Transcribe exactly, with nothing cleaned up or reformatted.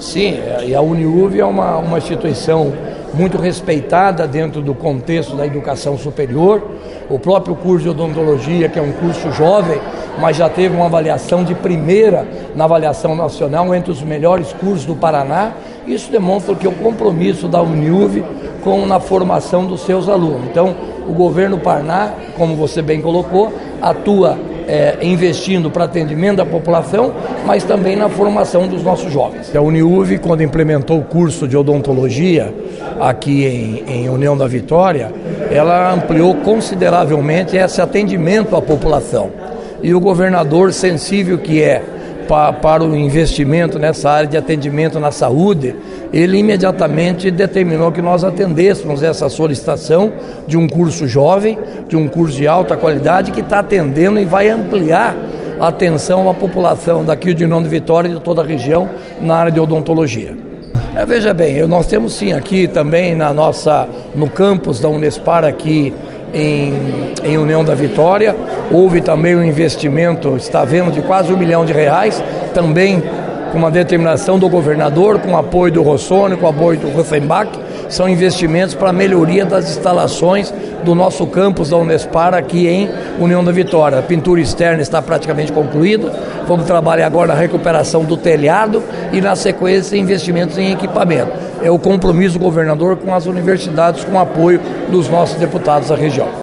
Sim, e a Uniuv é uma, uma instituição muito respeitada dentro do contexto da educação superior. O próprio curso de odontologia, que é um curso jovem, mas já teve uma avaliação de primeira na avaliação nacional entre os melhores cursos do Paraná. Isso demonstra que o compromisso da Uniuv com na formação dos seus alunos. Então, o governo Paraná, como você bem colocou, atua é, investindo para atendimento da população, mas também na formação dos nossos jovens. A Uniuv, quando implementou o curso de odontologia aqui em, em União da Vitória, ela ampliou consideravelmente esse atendimento à população. E o governador, sensível que é pa, para o investimento nessa área de atendimento na saúde, ele imediatamente determinou que nós atendêssemos essa solicitação de um curso jovem, de um curso de alta qualidade, que está atendendo e vai ampliar a atenção à população daqui de União da Vitória e de toda a região na área de odontologia. É, veja bem, eu, nós temos sim aqui também na nossa, no campus da Unespar aqui em, em União da Vitória, houve também um investimento, está vendo, de quase um milhão de reais, também com uma determinação do governador, com o apoio do Rossoni, com o apoio do Rufenbach. São investimentos para a melhoria das instalações do nosso campus da Unespar aqui em União da Vitória. A pintura externa está praticamente concluída, vamos trabalhar agora na recuperação do telhado e na sequência investimentos em equipamento. É o compromisso do governador com as universidades, com o apoio dos nossos deputados da região.